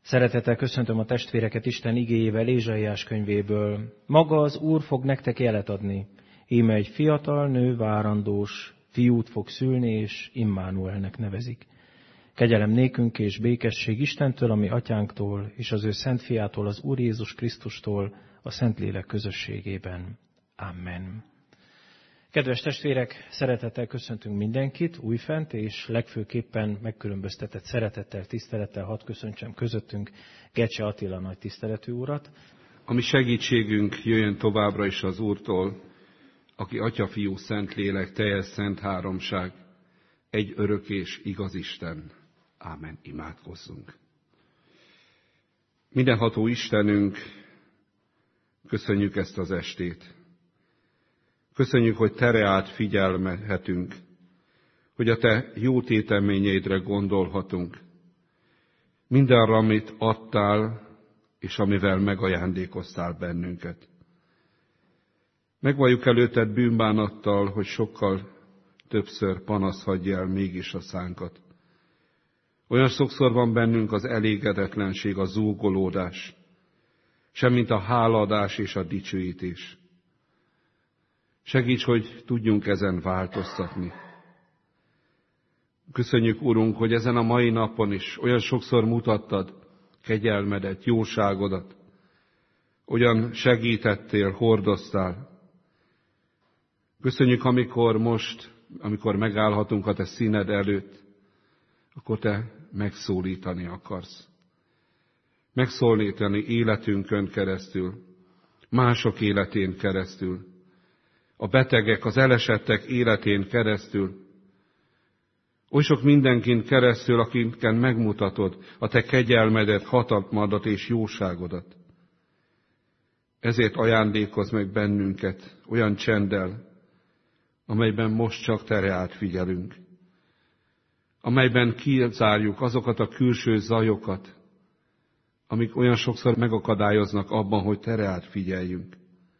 Szeretettel köszöntöm a testvéreket Isten igéjével, Ézsaiás könyvéből. Maga az Úr fog nektek jelet adni. Íme egy fiatal nő várandós, fiút fog szülni, és Immánuelnek nevezik. Kegyelem nékünk és békesség Istentől, ami atyánktól, és az ő szent fiától, az Úr Jézus Krisztustól, a Szentlélek közösségében. Amen. Kedves testvérek, szeretettel köszöntünk mindenkit újfent, és legfőképpen megkülönböztetett szeretettel, tisztelettel hadd köszöntsem közöttünk Gecse Attila nagy tiszteletű urat. Ami segítségünk jöjjön továbbra is az Úrtól, aki Atya, Fiú, Szentlélek, teljes szent háromság, egy örök és igaz Isten. Ámen. Imádkozzunk. Mindenható Istenünk, köszönjük ezt az estét. Köszönjük, hogy tereált figyelmethetünk, hogy a Te jó téteményeidre gondolhatunk. Mindenre, amit adtál, és amivel megajándékoztál bennünket. Megvalljuk előtted bűnbánattal, hogy sokkal többször panasz hagyja el mégis a szánkat. Olyan sokszor van bennünk az elégedetlenség, a zúgolódás, semmint a hálaadás és a dicsőítés. Segíts, hogy tudjunk ezen változtatni. Köszönjük, Urunk, hogy ezen a mai napon is olyan sokszor mutattad kegyelmedet, jóságodat, olyan segítettél, hordoztál. Köszönjük, amikor megállhatunk a Te színed előtt, akkor Te megszólítani akarsz. Megszólítani életünkön keresztül, mások életén keresztül, a betegek, az elesettek életén keresztül, oly sok mindenkin keresztül, akiken megmutatod a Te kegyelmedet, hatalmadat és jóságodat. Ezért ajándékozz meg bennünket olyan csenddel, amelyben most csak tereált figyelünk, amelyben kizárjuk azokat a külső zajokat, amik olyan sokszor megakadályoznak abban, hogy tereált figyeljünk.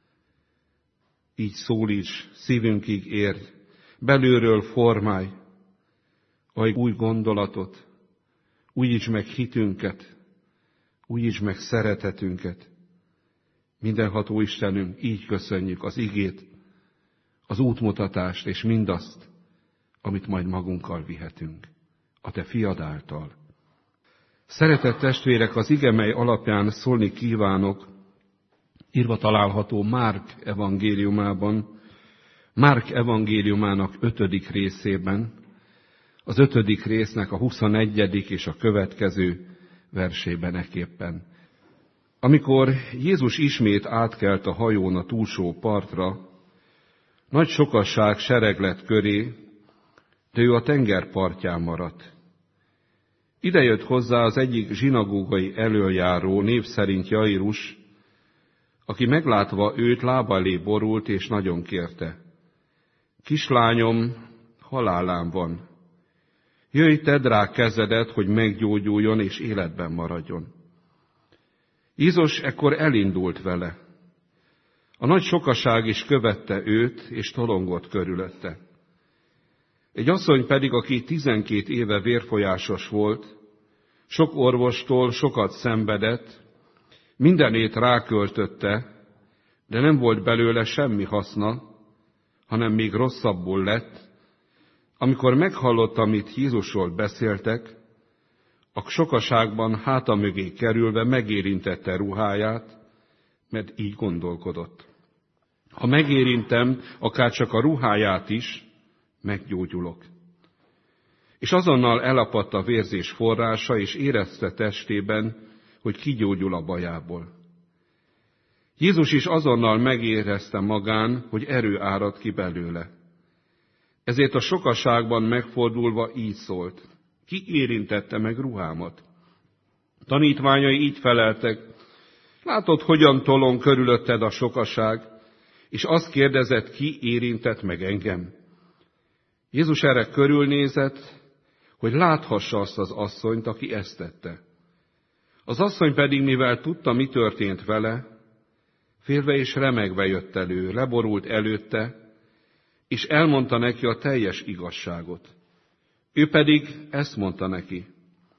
Így szólíts, szívünkig érj, belülről formálj, adj új gondolatot, újítsd meg hitünket, újítsd meg szeretetünket. Mindenható Istenünk, így köszönjük az igét, az útmutatást és mindazt, amit majd magunkkal vihetünk, a Te fiad által. Szeretett testvérek, az ige, mely alapján szólni kívánok, írva található Márk evangéliumában, Márk evangéliumának 5. részében, az 5. résznek a 21. és a következő versében eképpen. Amikor Jézus ismét átkelt a hajón a túlsó partra, nagy sokasság sereglet köré, de ő a tenger partján maradt. Ide jött hozzá az egyik zsinagógai elöljáró, név szerint Jairus, aki meglátva őt lába elé borult, és nagyon kérte: kislányom halálán van. Jöjj, tedd rá kezedet, hogy meggyógyuljon és életben maradjon. Jézus ekkor elindult vele. A nagy sokaság is követte őt, és tolongott körülötte. Egy asszony pedig, aki 12 éve vérfolyásos volt, sok orvostól sokat szenvedett, mindenét ráköltötte, de nem volt belőle semmi haszna, hanem még rosszabbul lett, amikor meghallotta, amit Jézusról beszéltek, a sokaságban háta mögé kerülve megérintette ruháját, mert így gondolkodott: ha megérintem akárcsak a ruháját is, meggyógyulok. És azonnal elapadt a vérzés forrása, és érezte testében, hogy kigyógyul a bajából. Jézus is azonnal megérezte magán, hogy erő árad ki belőle. Ezért a sokaságban megfordulva így szólt: ki érintette meg ruhámat? Tanítványai így feleltek: látod, hogyan tolong körülötted a sokaság, és azt kérdezett, ki érintett meg engem? Jézus erre körülnézett, hogy láthassa azt az asszonyt, aki ezt tette. Az asszony pedig, mivel tudta, mi történt vele, félve és remegve jött elő, leborult előtte, és elmondta neki a teljes igazságot. Ő pedig ezt mondta neki: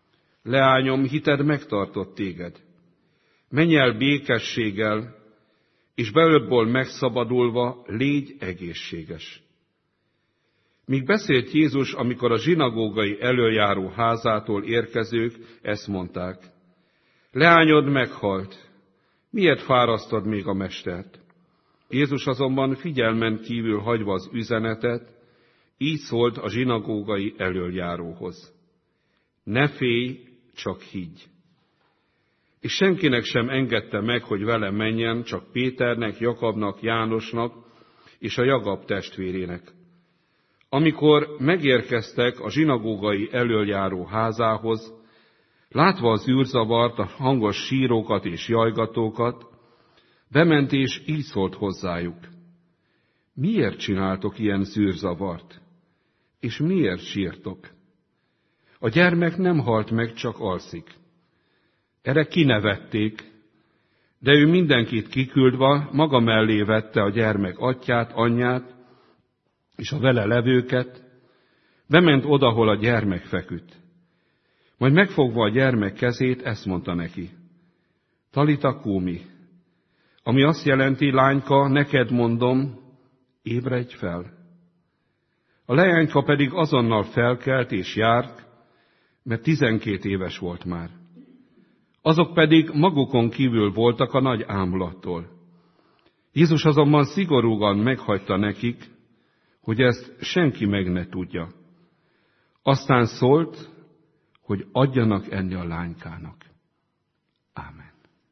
Leányom, hited megtartott téged. Menj el békességgel, és bölöbból megszabadulva légy egészséges. Míg beszélt Jézus, amikor a zsinagógai elöljáró házától érkezők ezt mondták: leányod meghalt, miért fárasztod még a mestert? Jézus azonban figyelmen kívül hagyva az üzenetet, így szólt a zsinagógai elöljáróhoz: ne félj, csak higgy. És senkinek sem engedte meg, hogy vele menjen, csak Péternek, Jakabnak, Jánosnak és a Jakab testvérének. Amikor megérkeztek a zsinagógai elöljáró házához, látva az űrzavart, a hangos sírókat és jajgatókat, bement és így szólt hozzájuk: miért csináltok ilyen zűrzavart? És miért sírtok? A gyermek nem halt meg, csak alszik. Erre kinevették, de ő mindenkit kiküldve maga mellé vette a gyermek atyját, anyját és a vele levőket, bement oda, hol a gyermek feküdt. Majd megfogva a gyermek kezét, ezt mondta neki: Talita kumi, ami azt jelenti: lányka, neked mondom, ébredj fel. A leányka pedig azonnal felkelt és járt, mert 12 éves volt már. Azok pedig magukon kívül voltak a nagy ámulattól. Jézus azonban szigorúan meghagyta nekik, hogy ezt senki meg ne tudja. Aztán szólt, hogy adjanak enni a lánykának. Ámen.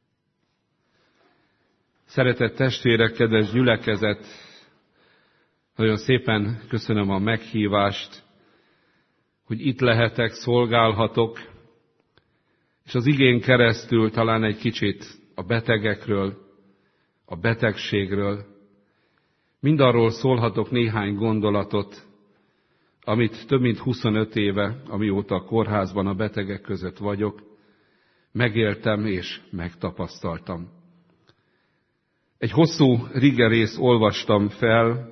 Szeretett testvérek, kedves gyülekezet, nagyon szépen köszönöm a meghívást, hogy itt lehetek, szolgálhatok, és az igén keresztül talán egy kicsit a betegekről, a betegségről, mindarról szólhatok néhány gondolatot, amit több mint 25 éve, amióta a kórházban a betegek között vagyok, megéltem és megtapasztaltam. Egy hosszú rigerészt olvastam fel,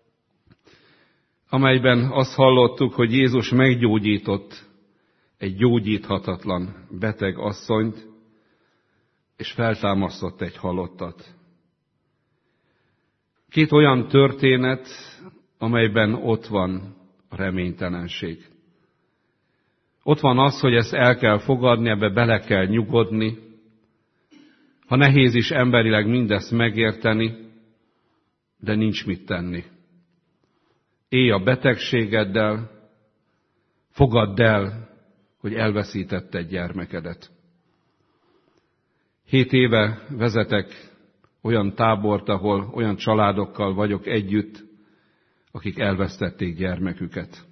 amelyben azt hallottuk, hogy Jézus meggyógyított egy gyógyíthatatlan beteg asszonyt, és feltámasztott egy halottat. 2 olyan történet, amelyben ott van a reménytelenség. Ott van az, hogy ezt el kell fogadni, ebbe bele kell nyugodni, ha nehéz is emberileg mindezt megérteni, de nincs mit tenni. Élj a betegségeddel, fogadd el, hogy elveszítetted gyermekedet. 7 éve vezetek olyan tábort, ahol olyan családokkal vagyok együtt, akik elvesztették gyermeküket.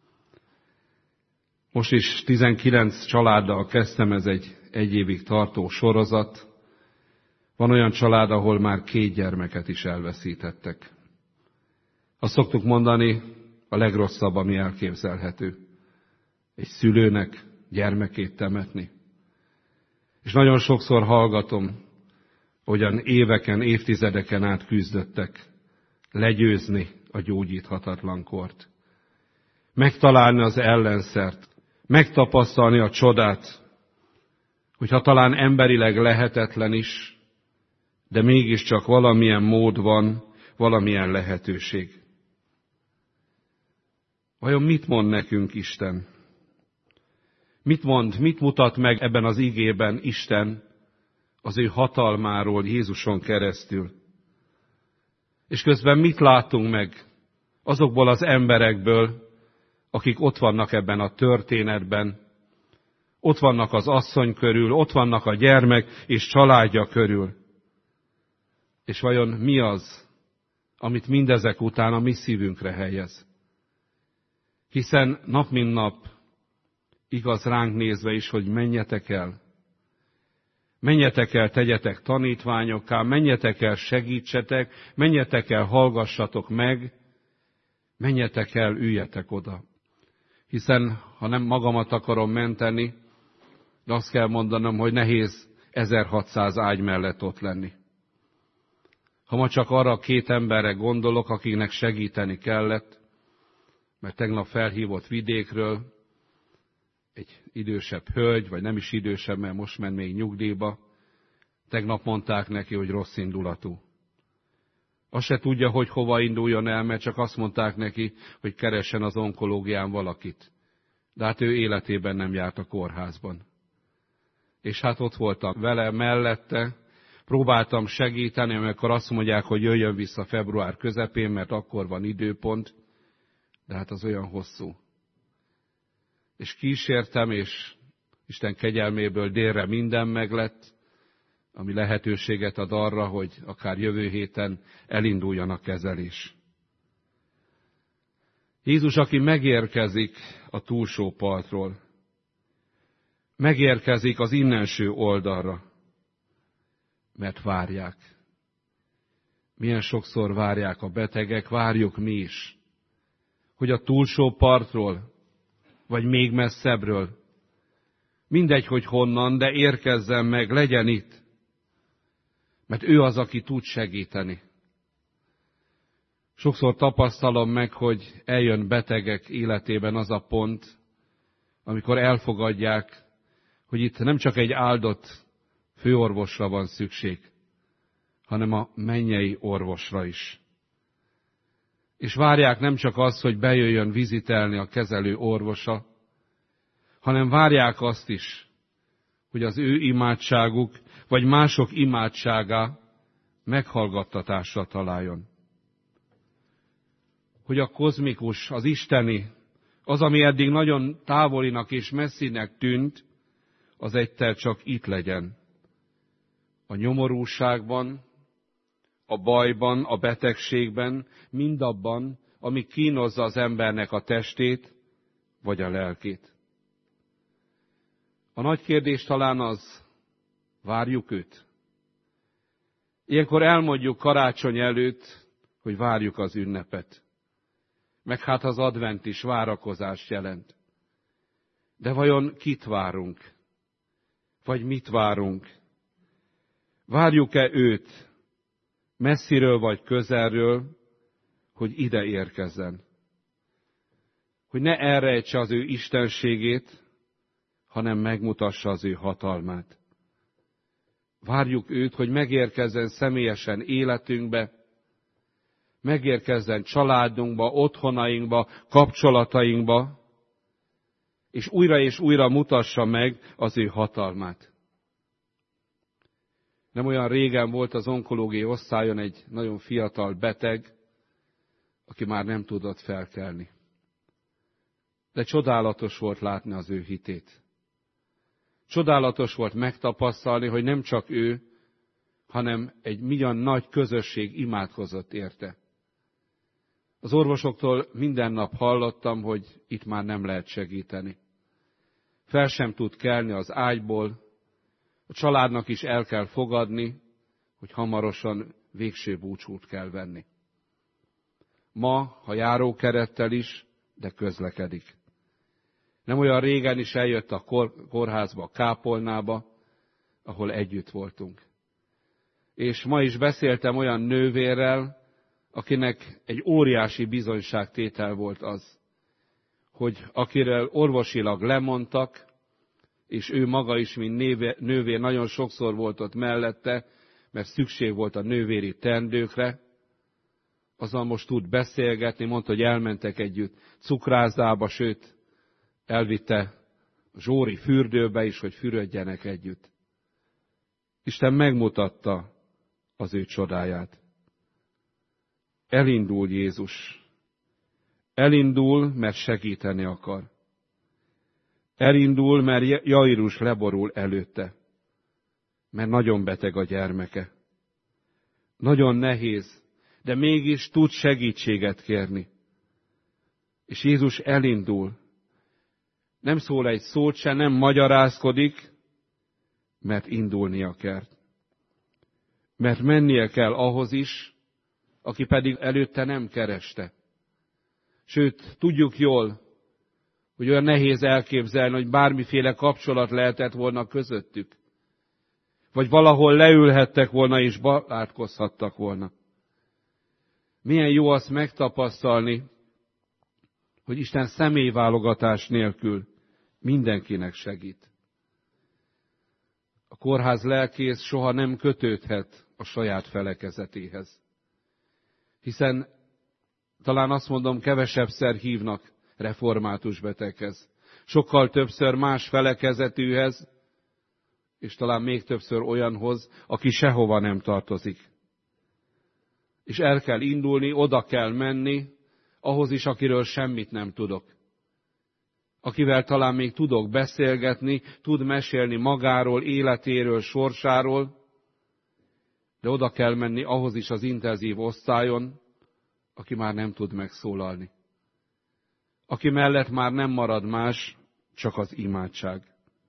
Most is 19 családdal kezdtem, ez egy évig tartó sorozat. Van olyan család, ahol már 2 gyermeket is elveszítettek. Azt szoktuk mondani, a legrosszabb, ami elképzelhető. Egy szülőnek gyermekét temetni. És nagyon sokszor hallgatom, hogyan éveken, évtizedeken át küzdöttek legyőzni a gyógyíthatatlan kort. Megtalálni az ellenszert, megtapasztalni a csodát, hogyha talán emberileg lehetetlen is, de mégiscsak valamilyen mód van, valamilyen lehetőség. Vajon mit mond nekünk Isten? Mit mutat meg ebben az igében Isten az ő hatalmáról Jézuson keresztül? És közben mit látunk meg azokból az emberekből, akik ott vannak ebben a történetben, ott vannak az asszony körül, ott vannak a gyermek és családja körül. És vajon mi az, amit mindezek után a mi szívünkre helyez? Hiszen nap mint nap igaz ránk nézve is, hogy menjetek el. Menjetek el, tegyetek tanítványokká, menjetek el, segítsetek, menjetek el, hallgassatok meg, menjetek el, üljetek oda. Hiszen, ha nem magamat akarom menteni, de azt kell mondanom, hogy nehéz 1600 ágy mellett ott lenni. Ha ma csak arra a 2 emberre gondolok, akiknek segíteni kellett, mert tegnap felhívott vidékről, egy idősebb hölgy, vagy nem is idősebb, mert most ment még nyugdíjba, tegnap mondták neki, hogy rossz indulatú. Azt se tudja, hogy hova induljon el, mert csak azt mondták neki, hogy keressen az onkológián valakit. De hát ő életében nem járt a kórházban. És hát ott voltam vele mellette, próbáltam segíteni, amikor azt mondják, hogy jöjjön vissza február közepén, mert akkor van időpont, de hát az olyan hosszú. És kísértem, és Isten kegyelméből délre minden meglett, ami lehetőséget ad arra, hogy akár jövő héten elinduljon a kezelés. Jézus, aki megérkezik a túlsó partról, megérkezik az innenső oldalra, mert várják. Milyen sokszor várják a betegek, várjuk mi is, hogy a túlsó partról, vagy még messzebbről, mindegy, hogy honnan, de érkezzen meg, legyen itt. Mert ő az, aki tud segíteni. Sokszor tapasztalom meg, hogy eljön betegek életében az a pont, amikor elfogadják, hogy itt nem csak egy áldott főorvosra van szükség, hanem a mennyei orvosra is. És várják nem csak azt, hogy bejöjjön vizitelni a kezelő orvosa, hanem várják azt is, hogy az ő imádságuk, vagy mások imádsága meghallgattatásra találjon. Hogy a kozmikus, az isteni, az, ami eddig nagyon távolinak és messzinek tűnt, az egyszer csak itt legyen. A nyomorúságban, a bajban, a betegségben, mindabban, ami kínozza az embernek a testét, vagy a lelkét. A nagy kérdés talán az, várjuk őt? Ilyenkor elmondjuk karácsony előtt, hogy várjuk az ünnepet. Meg hát az advent is várakozást jelent. De vajon kit várunk? Vagy mit várunk? Várjuk-e őt, messziről vagy közelről, hogy ide érkezzen? Hogy ne elrejtse az ő istenségét, hanem megmutassa az ő hatalmát. Várjuk őt, hogy megérkezzen személyesen életünkbe, megérkezzen családunkba, otthonainkba, kapcsolatainkba, és újra mutassa meg az ő hatalmát. Nem olyan régen volt az onkológiai osztályon egy nagyon fiatal beteg, aki már nem tudott felkelni. De csodálatos volt látni az ő hitét. Csodálatos volt megtapasztalni, hogy nem csak ő, hanem egy milyen nagy közösség imádkozott érte. Az orvosoktól minden nap hallottam, hogy itt már nem lehet segíteni. Fel sem tud kelni az ágyból, a családnak is el kell fogadni, hogy hamarosan végső búcsút kell venni. Ma, ha járókerettel is, de közlekedik. Nem olyan régen is eljött a kórházba, a kápolnába, ahol együtt voltunk. És ma is beszéltem olyan nővérrel, akinek egy óriási bizonyságtétel volt az, hogy akiről orvosilag lemondtak, és ő maga is, mint nővér, nagyon sokszor volt ott mellette, mert szükség volt a nővéri teendőkre, azzal most tud beszélgetni, mondta, hogy elmentek együtt cukrászdába, sőt, elvitte a Zsóri fürdőbe is, hogy fürödjenek együtt. Isten megmutatta az ő csodáját. Elindul Jézus. Elindul, mert segíteni akar. Elindul, mert Jairus leborul előtte. Mert nagyon beteg a gyermeke. Nagyon nehéz, de mégis tud segítséget kérni. És Jézus elindul. Nem szól egy szót se, nem magyarázkodik, mert indulnia kell. Mert mennie kell ahhoz is, aki pedig előtte nem kereste. Sőt, tudjuk jól, hogy olyan nehéz elképzelni, hogy bármiféle kapcsolat lehetett volna közöttük. Vagy valahol leülhettek volna és barátkozhattak volna. Milyen jó azt megtapasztalni, hogy Isten személyválogatás nélkül mindenkinek segít. A kórház lelkész soha nem kötődhet a saját felekezetéhez. Hiszen talán azt mondom, kevesebbszer hívnak református beteghez. Sokkal többször más felekezetűhez, és talán még többször olyanhoz, aki sehova nem tartozik. És el kell indulni, oda kell menni, ahhoz is, akiről semmit nem tudok. Akivel talán még tudok beszélgetni, tud mesélni magáról, életéről, sorsáról, de oda kell menni ahhoz is az intenzív osztályon, aki már nem tud megszólalni. Aki mellett már nem marad más, csak az imádság.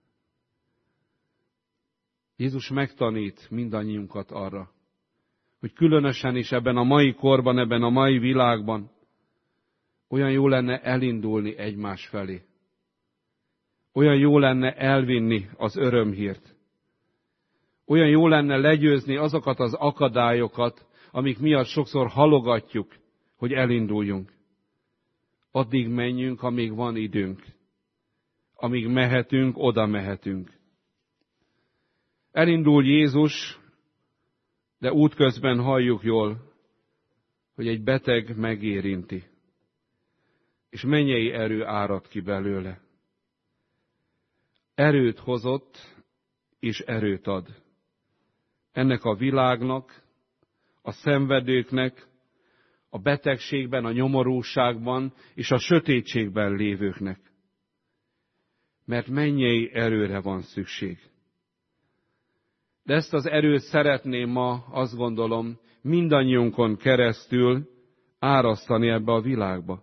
Jézus megtanít mindannyiunkat arra, hogy különösen is ebben a mai korban, ebben a mai világban olyan jó lenne elindulni egymás felé. Olyan jó lenne elvinni az örömhírt. Olyan jó lenne legyőzni azokat az akadályokat, amik miatt sokszor halogatjuk, hogy elinduljunk. Addig menjünk, amíg van időnk. Amíg mehetünk, oda mehetünk. Elindul Jézus, de útközben halljuk jól, hogy egy beteg megérinti, és mennyei erő árad ki belőle. Erőt hozott, és erőt ad. Ennek a világnak, a szenvedőknek, a betegségben, a nyomorúságban és a sötétségben lévőknek. Mert mennyei erőre van szükség. De ezt az erőt szeretném ma, azt gondolom, mindannyiunkon keresztül árasztani ebbe a világba.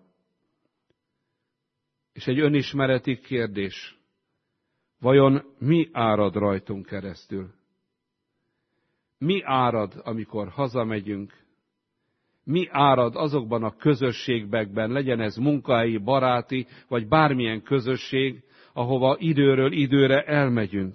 És egy önismereti kérdés. Vajon mi árad rajtunk keresztül? Mi árad, amikor hazamegyünk? Mi árad azokban a közösségekben, legyen ez munkahelyi, baráti, vagy bármilyen közösség, ahova időről időre elmegyünk?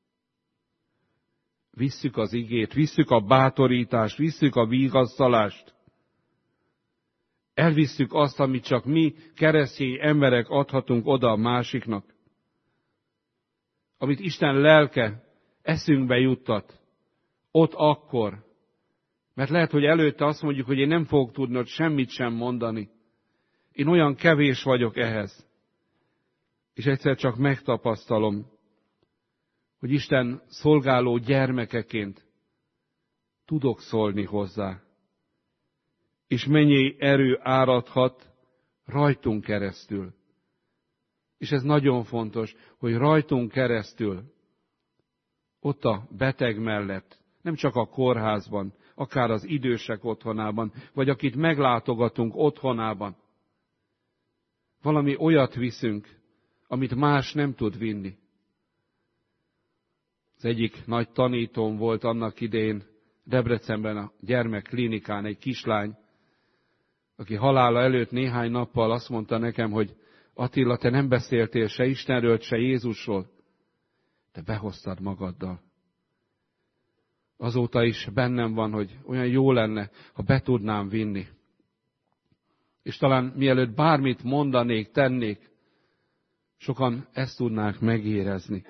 Visszük az igét, visszük a bátorítást, visszük a vigasztalást. Elvisszük azt, amit csak mi, keresztény emberek adhatunk oda a másiknak. Amit Isten lelke eszünkbe juttat, ott akkor. Mert lehet, hogy előtte azt mondjuk, hogy én nem fogok tudni ott semmit sem mondani. Én olyan kevés vagyok ehhez. És egyszer csak megtapasztalom, hogy Isten szolgáló gyermekeként tudok szólni hozzá. És mennyi erő áradhat rajtunk keresztül. És ez nagyon fontos, hogy rajtunk keresztül, ott a beteg mellett, nem csak a kórházban, akár az idősek otthonában, vagy akit meglátogatunk otthonában, valami olyat viszünk, amit más nem tud vinni. Az egyik nagy tanítóm volt annak idején Debrecenben a gyermekklinikán egy kislány, aki halála előtt néhány nappal azt mondta nekem, hogy Attila, te nem beszéltél se Istenről, se Jézusról, te behoztad magaddal. Azóta is bennem van, hogy olyan jó lenne, ha be tudnám vinni. És talán mielőtt bármit mondanék, tennék, sokan ezt tudnák megérezni.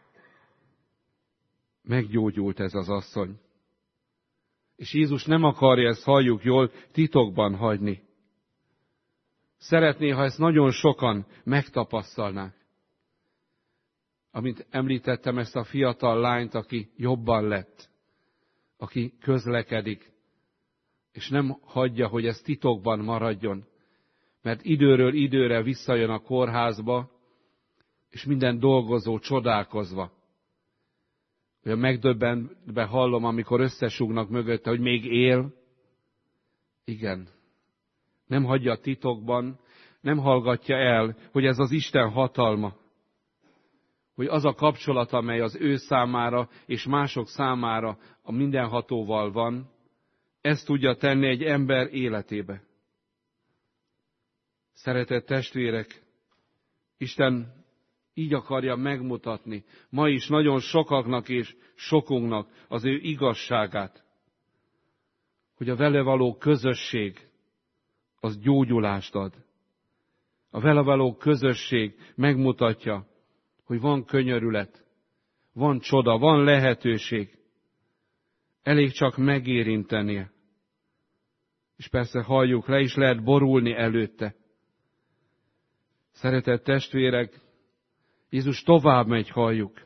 Meggyógyult ez az asszony. És Jézus nem akarja, ezt halljuk jól, titokban hagyni. Szeretné, ha ezt nagyon sokan megtapasztalnák. Amint említettem, ezt a fiatal lányt, aki jobban lett, aki közlekedik, és nem hagyja, hogy ez titokban maradjon, mert időről időre visszajön a kórházba, és minden dolgozó csodálkozva. Olyan megdöbbenve hallom, amikor összesúgnak mögötte, hogy még él. Igen. Nem hagyja titokban, nem hallgatja el, hogy ez az Isten hatalma. Hogy az a kapcsolat, amely az ő számára és mások számára a mindenhatóval van, ezt tudja tenni egy ember életébe. Szeretett testvérek, Isten így akarja megmutatni ma is nagyon sokaknak és sokunknak az ő igazságát, hogy a vele való közösség az gyógyulást ad. A vele való közösség megmutatja, hogy van könyörület, van csoda, van lehetőség. Elég csak megérintenie. És persze halljuk, le is lehet borulni előtte. Szeretett testvérek, Jézus tovább megy, halljuk.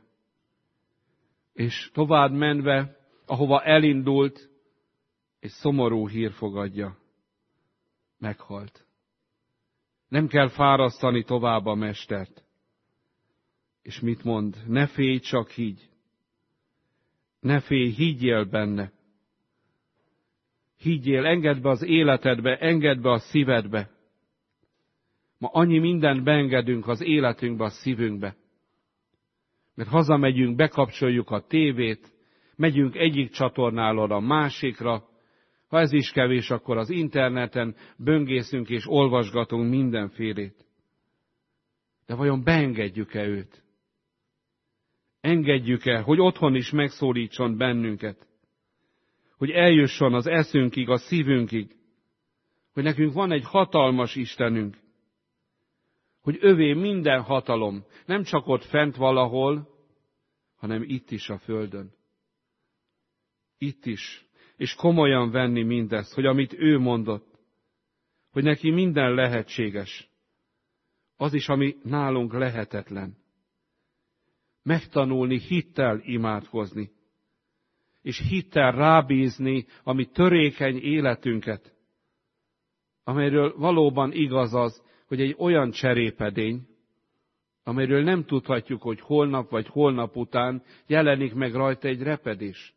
És tovább menve, ahova elindult, egy szomorú hír fogadja. Meghalt. Nem kell fárasztani tovább a mestert. És mit mond? Ne félj, csak higgy. Ne félj, higgyél benne. Higgyél, engedd be az életedbe, engedd be a szívedbe. Ma annyi mindent beengedünk az életünkbe, a szívünkbe. Mert hazamegyünk, bekapcsoljuk a tévét, megyünk egyik csatornáról a másikra, ha ez is kevés, akkor az interneten böngészünk és olvasgatunk mindenfélét. De vajon beengedjük-e őt? Engedjük-e, hogy otthon is megszólítson bennünket? Hogy eljusson az eszünkig, a szívünkig? Hogy nekünk van egy hatalmas Istenünk? Hogy övé minden hatalom, nem csak ott fent valahol, hanem itt is a földön. Itt is. És komolyan venni mindezt, hogy amit ő mondott, hogy neki minden lehetséges. Az is, ami nálunk lehetetlen. Megtanulni hittel imádkozni, és hittel rábízni a mi törékeny életünket, amelyről valóban igaz az, hogy egy olyan cserépedény, amelyről nem tudhatjuk, hogy holnap vagy holnap után jelenik meg rajta egy repedés.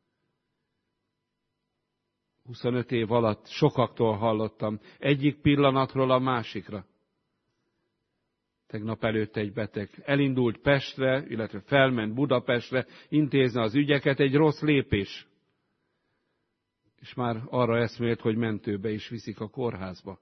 25 év alatt sokaktól hallottam, egyik pillanatról a másikra. Tegnap előtt egy beteg elindult Pestre, illetve felment Budapestre, intézni az ügyeket, egy rossz lépés. És már arra eszmélt, hogy mentőbe is viszik a kórházba.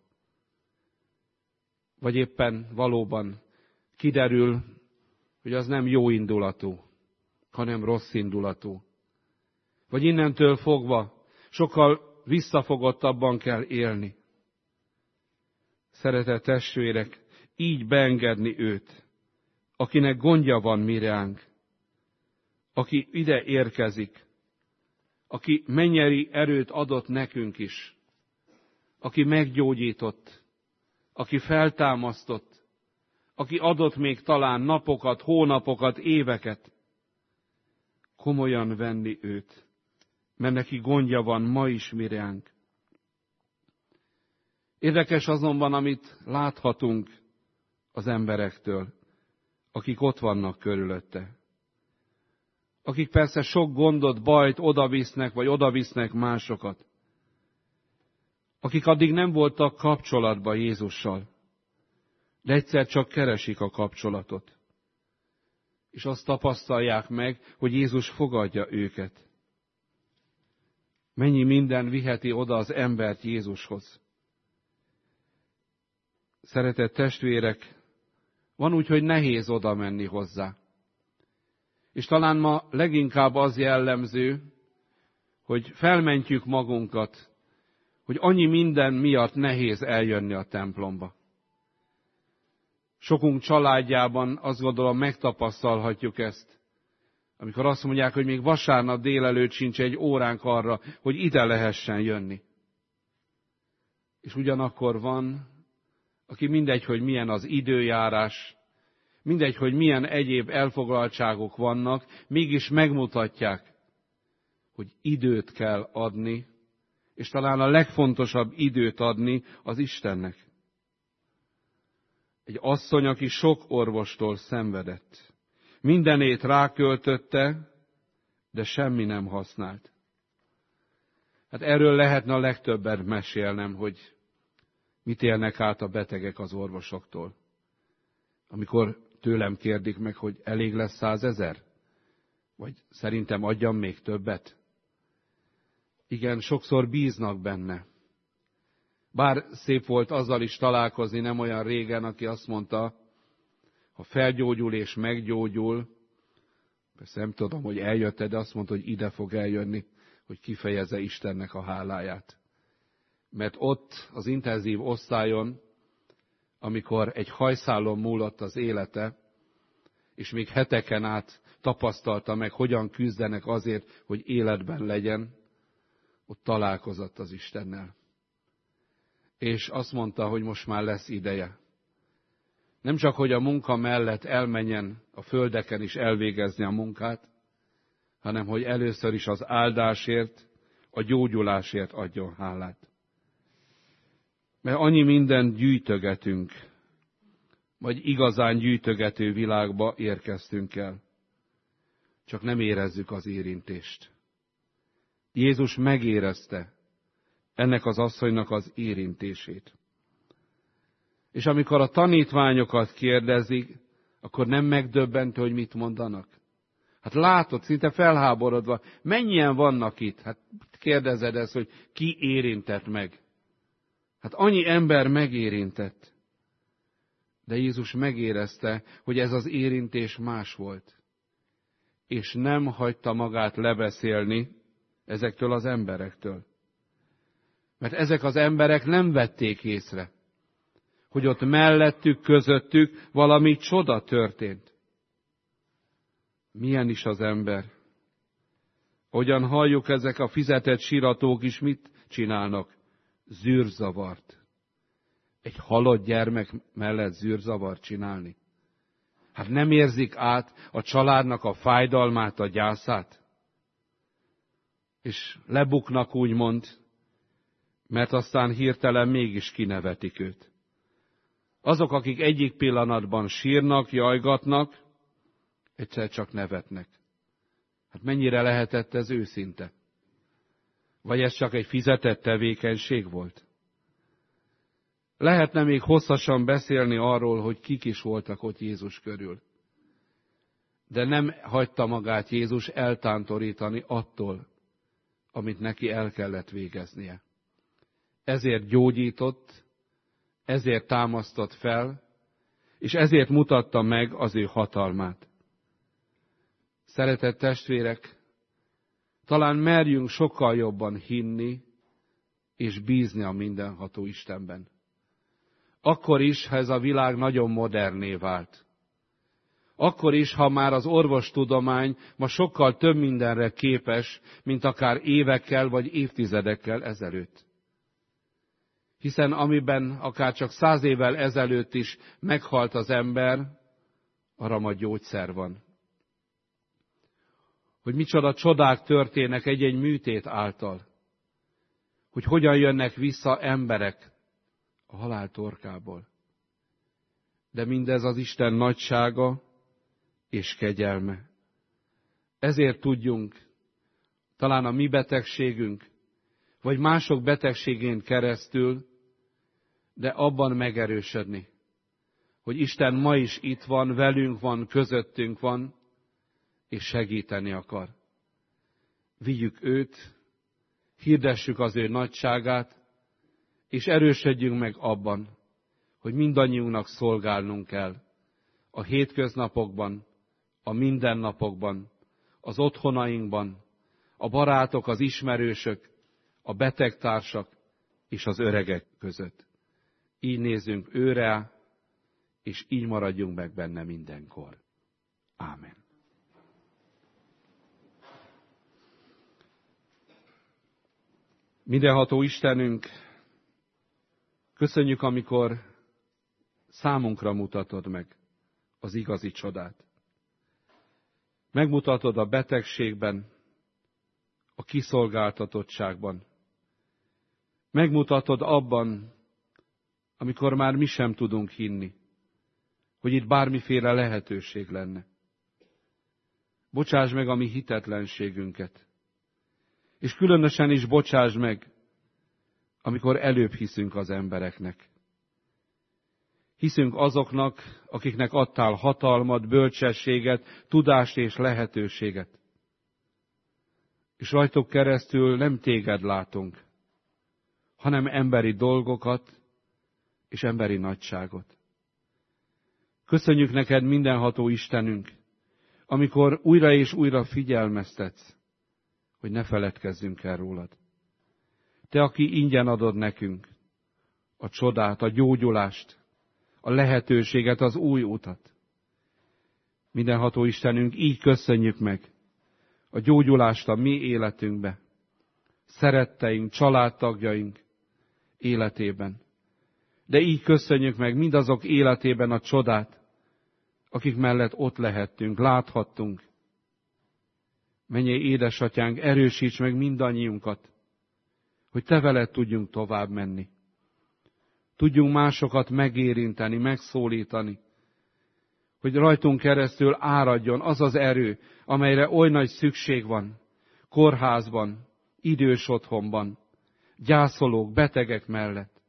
Vagy éppen valóban kiderül, hogy az nem jó indulatú, hanem rossz indulatú. Vagy innentől fogva sokkal visszafogottabban kell élni. Szeretett testvérek, így beengedni őt, akinek gondja van mi ránk, aki ide érkezik, aki mennyei erőt adott nekünk is, aki meggyógyított, aki feltámasztott, aki adott még talán napokat, hónapokat, éveket. Komolyan venni őt, mert neki gondja van ma is mi ránk. Érdekes azonban, amit láthatunk az emberektől, akik ott vannak körülötte. Akik persze sok gondot, bajt odavisznek, vagy odavisznek másokat. Akik addig nem voltak kapcsolatban Jézussal, de egyszer csak keresik a kapcsolatot. És azt tapasztalják meg, hogy Jézus fogadja őket. Mennyi minden viheti oda az embert Jézushoz. Szeretett testvérek, van úgy, hogy nehéz oda menni hozzá. És talán ma leginkább az jellemző, hogy felmentjük magunkat, hogy annyi minden miatt nehéz eljönni a templomba. Sokunk családjában azt gondolom megtapasztalhatjuk ezt, amikor azt mondják, hogy még vasárnap délelőtt sincs egy óránk arra, hogy ide lehessen jönni. És ugyanakkor van, aki mindegy, hogy milyen az időjárás, mindegy, hogy milyen egyéb elfoglaltságok vannak, mégis megmutatják, hogy időt kell adni, és talán a legfontosabb időt adni az Istennek. Egy asszony, aki sok orvostól szenvedett. Mindenét ráköltötte, de semmi nem használt. Hát erről lehetne a legtöbbet mesélnem, hogy mit élnek át a betegek az orvosoktól. Amikor tőlem kérdik meg, hogy elég lesz 100 000? Vagy szerintem adjam még többet? Igen, sokszor bíznak benne. Bár szép volt azzal is találkozni nem olyan régen, aki azt mondta, ha felgyógyul és meggyógyul, persze nem tudom, hogy eljött-e, de azt mondta, hogy ide fog eljönni, hogy kifejezze Istennek a háláját. Mert ott az intenzív osztályon, amikor egy hajszálon múlott az élete, és még heteken át tapasztalta meg, hogyan küzdenek azért, hogy életben legyen, ott találkozott az Istennel. És azt mondta, hogy most már lesz ideje. Nem csak, hogy a munka mellett elmenjen a földeken is elvégezni a munkát, hanem hogy először is az áldásért, a gyógyulásért adjon hálát. Mert annyi mindent gyűjtögetünk, vagy igazán gyűjtögető világba érkeztünk el. Csak nem érezzük az érintést. Jézus megérezte ennek az asszonynak az érintését. És amikor a tanítványokat kérdezik, akkor nem megdöbbentő, hogy mit mondanak. Hát látod, szinte felháborodva, mennyien vannak itt? Hát kérdezed ezt, hogy ki érintett meg? Hát annyi ember megérintett. De Jézus megérezte, hogy ez az érintés más volt. És nem hagyta magát lebeszélni ezektől az emberektől. Mert ezek az emberek nem vették észre, hogy ott mellettük, közöttük valami csoda történt. Milyen is az ember? Hogyan halljuk, ezek a fizetett síratók is mit csinálnak? Zűrzavart. Egy halott gyermek mellett zűrzavart csinálni. Hát nem érzik át a családnak a fájdalmát, a gyászát? És lebuknak úgymond, mert aztán hirtelen mégis kinevetik őt. Azok, akik egyik pillanatban sírnak, jajgatnak, egyszer csak nevetnek. Hát mennyire lehetett ez őszinte? Vagy ez csak egy fizetett tevékenység volt? Lehetne még hosszasan beszélni arról, hogy kik is voltak ott Jézus körül. De nem hagyta magát Jézus eltántorítani attól, amit neki el kellett végeznie. Ezért gyógyított, ezért támasztott fel, és ezért mutatta meg az ő hatalmát. Szeretett testvérek, talán merjünk sokkal jobban hinni és bízni a mindenható Istenben. Akkor is, ha ez a világ nagyon moderné vált. Akkor is, ha már az orvostudomány ma sokkal több mindenre képes, mint akár évekkel vagy évtizedekkel ezelőtt. Hiszen amiben akár csak 100 évvel ezelőtt is meghalt az ember, arra ma gyógyszer van. Hogy micsoda csodák történnek egy-egy műtét által. Hogy hogyan jönnek vissza emberek a halál torkából. De mindez az Isten nagysága és kegyelme. Ezért tudjunk, talán a mi betegségünk, vagy mások betegségén keresztül, de abban megerősödni, hogy Isten ma is itt van, velünk van, közöttünk van, és segíteni akar. Vigyük őt, hirdessük az ő nagyságát, és erősödjünk meg abban, hogy mindannyiunknak szolgálnunk kell a hétköznapokban, a mindennapokban, az otthonainkban, a barátok, az ismerősök, a betegtársak és az öregek között. Így nézzünk őre, és így maradjunk meg benne mindenkor. Ámen. Mindenható Istenünk, köszönjük, amikor számunkra mutatod meg az igazi csodát. Megmutatod a betegségben, a kiszolgáltatottságban. Megmutatod abban, amikor már mi sem tudunk hinni, hogy itt bármiféle lehetőség lenne. Bocsásd meg a mi hitetlenségünket, és különösen is bocsásd meg, amikor előbb hiszünk az embereknek. Hiszünk azoknak, akiknek adtál hatalmat, bölcsességet, tudást és lehetőséget. És rajtuk keresztül nem téged látunk, hanem emberi dolgokat és emberi nagyságot. Köszönjük neked, mindenható Istenünk, amikor újra és újra figyelmeztetsz, hogy ne feledkezzünk el rólad. Te, aki ingyen adod nekünk a csodát, a gyógyulást, a lehetőséget, az új utat. Mindenható Istenünk, így köszönjük meg a gyógyulást a mi életünkbe, szeretteink, családtagjaink életében. De így köszönjük meg mindazok életében a csodát, akik mellett ott lehettünk, láthattunk. Mennyei édesatyánk, erősíts meg mindannyiunkat, hogy te veled tudjunk tovább menni. Tudjunk másokat megérinteni, megszólítani, hogy rajtunk keresztül áradjon az az erő, amelyre oly nagy szükség van, kórházban, idős otthonban, gyászolók, betegek mellett.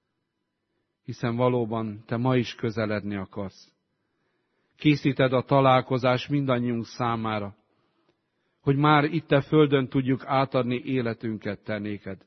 Hiszen valóban te ma is közeledni akarsz. Készíted a találkozás mindannyiunk számára, hogy már itt a földön tudjuk átadni életünket te néked.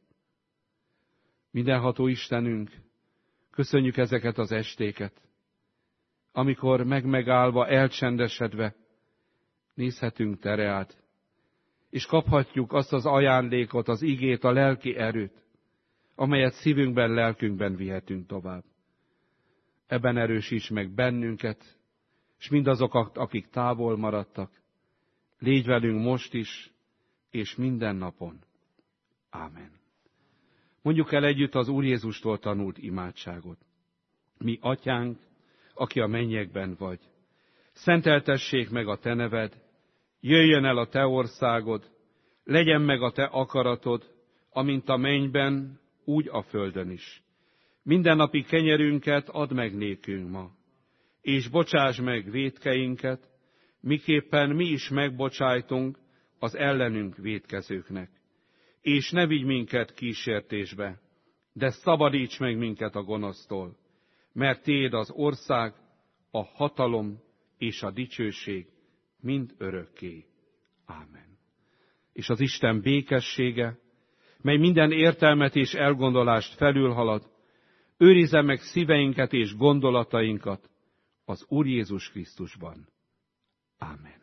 Mindenható Istenünk, köszönjük ezeket az estéket, amikor megmegállva, elcsendesedve nézhetünk te reád, és kaphatjuk azt az ajándékot, az igét, a lelki erőt, amelyet szívünkben, lelkünkben vihetünk tovább. Ebben erősíts meg bennünket, és mindazokat, akik távol maradtak. Légy velünk most is, és minden napon. Ámen. Mondjuk el együtt az Úr Jézustól tanult imádságot. Mi atyánk, aki a mennyekben vagy, szenteltessék meg a te neved, jöjjön el a te országod, legyen meg a te akaratod, amint a mennyben, úgy a földön is. Mindennapi kenyerünket add meg nékünk ma, és bocsáss meg vétkeinket, miképpen mi is megbocsájtunk az ellenünk vétkezőknek. És ne vigy minket kísértésbe, de szabadíts meg minket a gonosztól, mert tiéd az ország, a hatalom és a dicsőség mind örökké. Ámen. És az Isten békessége, mely minden értelmet és elgondolást felülhalad, őrizze meg szíveinket és gondolatainkat az Úr Jézus Krisztusban. Ámen.